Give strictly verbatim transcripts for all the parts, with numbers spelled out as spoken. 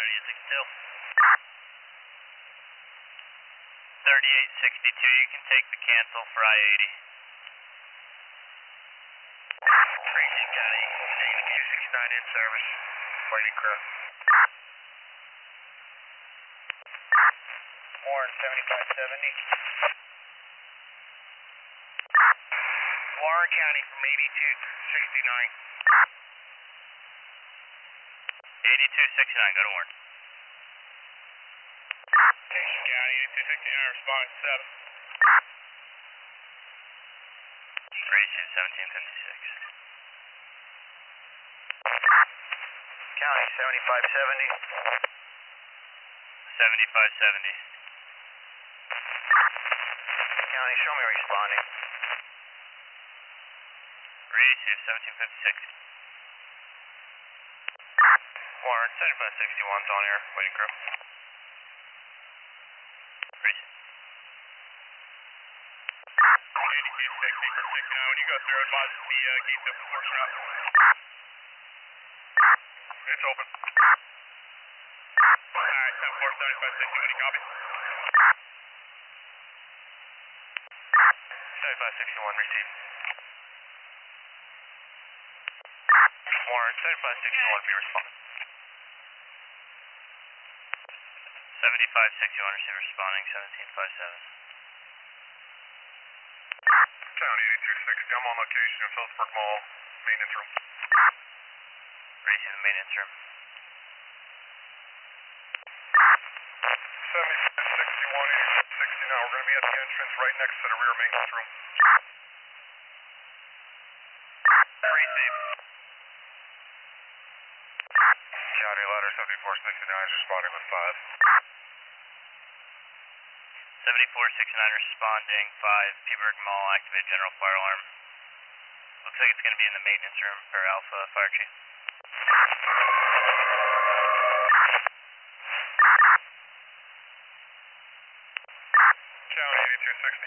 thirty-eight sixty-two. thirty-eight sixty-two, you can take the cancel for I eighty. Tracy County, eighty-two sixty-nine in service. Waiting crew. Warren, seventy-five seventy. Warren County from eighty-two sixty-nine. eighty-two sixty-nine, go to Warren. Tracy County, eighty-two sixty-nine, respond seven. Tracy, seventeen fifty-six. County, seventy-five seventy. seventy-five seventy. County, show me responding. Receive, seventeen fifty-six. Warren, seventy-five sixty-one's on air, waiting crew. Receive. eighty-two sixty from sixty-nine, when you go through, advise the uh, gate's open portion out. It's open. Alright, ten four, seventy-five sixty, when you copy? seventy-five sixty-one, receive. Warren, seventy-five sixty-one, be respond. seventy-five sixty-one, receive responding, seventeen fifty-seven. County, eighty-two sixty, I'm on location in Phillipsburg Mall, maintenance room. Receive the maintenance room. seventy-five sixty-one, eighty-two sixty now, we're going to be at the entrance right next to the rear maintenance room. Receive. County, ladder seventy-four sixty-nine is responding with five. seventy-four sixty-nine responding, five, Peaburg Mall, activate general fire alarm. Looks like it's going to be in the maintenance room for Alpha Fire Chief. County, eighty-two sixty.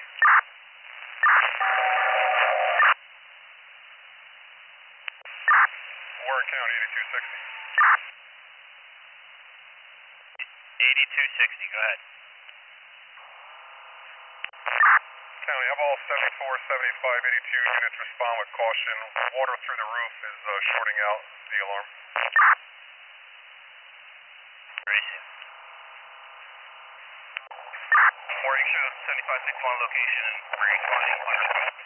Warren County, eighty-two sixty. eighty-two sixty, go ahead. County, have all seventy-four, seventy-five, eighty-two units respond with caution. Water through the roof is uh, shorting out the alarm. Racing. Warning shows seventy-five sixty-one location and responding on response.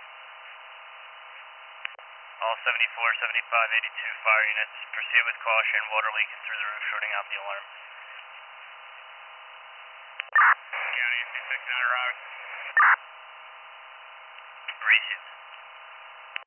All seventy-four, seventy-five, eighty-two fire units proceed with caution. Water leaking through the roof, shorting out the alarm. County, eighty-two sixty-nine arrived. Receive.